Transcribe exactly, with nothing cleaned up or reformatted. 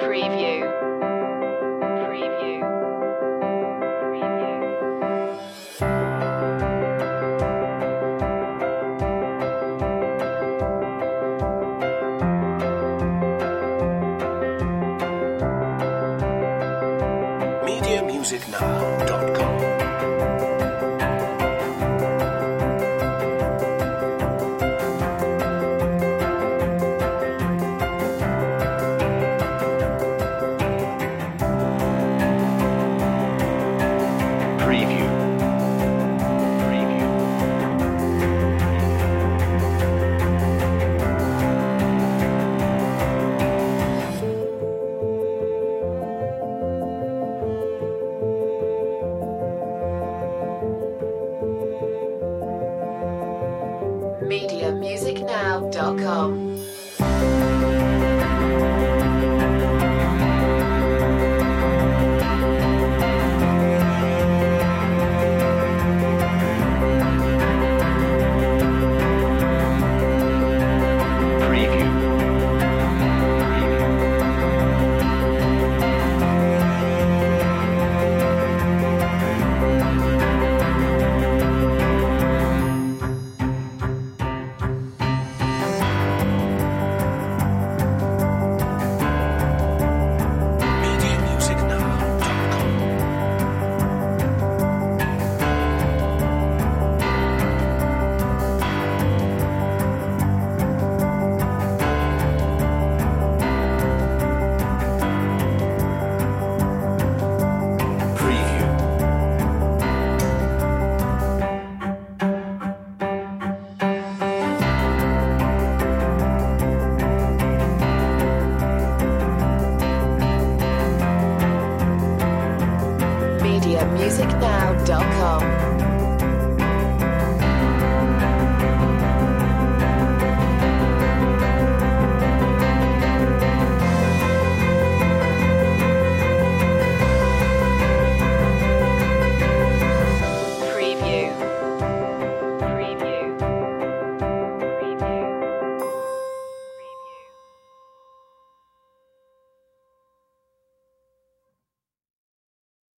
Preview. Preview. Preview. media music now dot com Preview. Preview. media music now dot com. Preview. media music now dot com Preview. media music now dot com.